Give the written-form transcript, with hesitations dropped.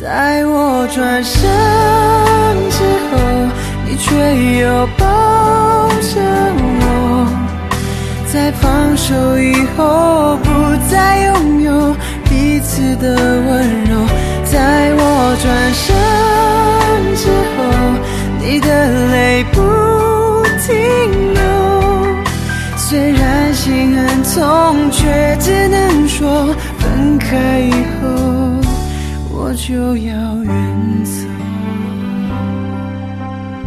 在我转身之后，你却又抱着我，在放手以后不再拥有彼此的温柔。在我转身之后，你的泪不停流，虽然心很痛，却只能说分开以后我就要远走。